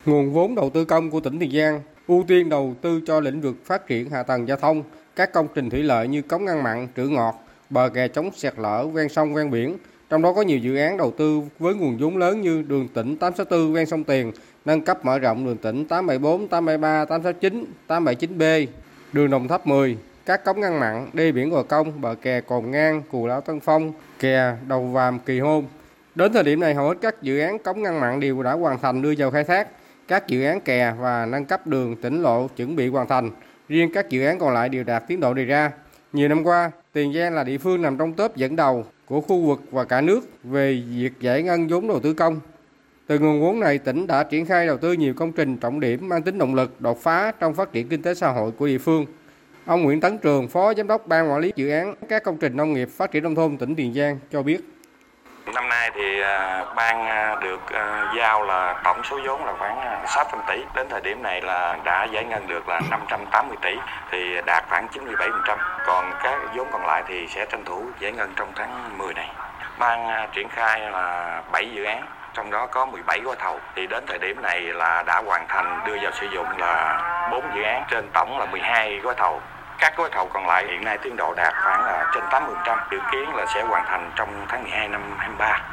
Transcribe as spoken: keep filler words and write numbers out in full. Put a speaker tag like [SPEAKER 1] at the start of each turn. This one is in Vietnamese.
[SPEAKER 1] Nguồn vốn đầu tư công của tỉnh Tiền Giang ưu tiên đầu tư cho lĩnh vực phát triển hạ tầng giao thông, các công trình thủy lợi như cống ngăn mặn, trữ ngọt, bờ kè chống sạt lở ven sông ven biển. Trong đó có nhiều dự án đầu tư với nguồn vốn lớn như đường tỉnh tám sáu tư ven sông Tiền, nâng cấp mở rộng đường tỉnh tám bảy bốn, tám bảy ba, tám sáu chín, tám bảy chín B, đường Đồng Tháp mười, các cống ngăn mặn, đê biển Gò Công, bờ kè Cồn Ngang, Cù Lao Tân Phong, kè Đầu Vàm Kỳ Hôn. Đến thời điểm này, hầu hết các dự án cống ngăn mặn đều đã hoàn thành đưa vào khai thác. Các dự án kè và nâng cấp đường tỉnh lộ chuẩn bị hoàn thành. Riêng các dự án còn lại đều đạt tiến độ đề ra. Nhiều năm qua, Tiền Giang là địa phương nằm trong top dẫn đầu của khu vực và cả nước về việc giải ngân vốn đầu tư công. Từ nguồn vốn này, tỉnh đã triển khai đầu tư nhiều công trình trọng điểm mang tính động lực, đột phá trong phát triển kinh tế xã hội của địa phương. Ông Nguyễn Tấn Trường, Phó Giám đốc Ban Quản lý Dự án các công trình nông nghiệp phát triển nông thôn tỉnh Tiền Giang cho biết.
[SPEAKER 2] Năm nay thì ban được giao là tổng số vốn là khoảng sáu trăm tỷ. Đến thời điểm này là đã giải ngân được là năm trăm tám mươi tỷ, thì đạt khoảng chín mươi bảy phần trăm. Còn các vốn còn lại thì sẽ tranh thủ giải ngân trong tháng mười này. Ban triển khai là bảy dự án, trong đó có mười bảy gói thầu. Thì đến thời điểm này là đã hoàn thành đưa vào sử dụng là bốn dự án, trên tổng là mười hai gói thầu. Các gói thầu còn lại hiện nay tiến độ đạt khoảng là trên tám mươi phần trăm, dự kiến là sẽ hoàn thành trong tháng mười hai năm hai mươi ba.